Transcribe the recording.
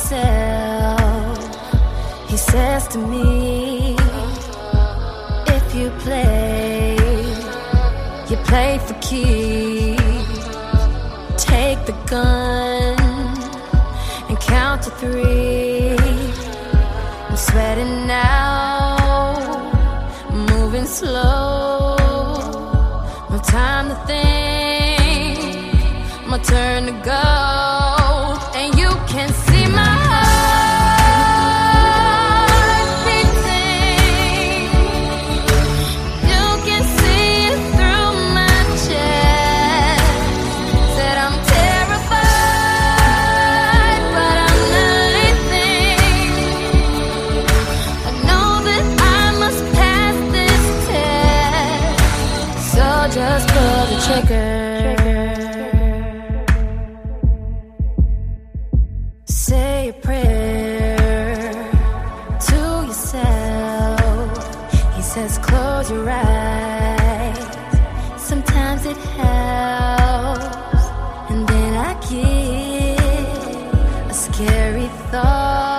yourself. He says to me, if you play for keeps. Take the gun and count to 3. I'm sweating now, moving slow. No time to think, my turn to go. And you can see my heart beating. You can see it through my chest. Said I'm terrified, but I'm not leaving. I know that I must pass this test. So just pull the trigger. Say a prayer to yourself. He says close your eyes. Sometimes it helps. And then I get a scary thought.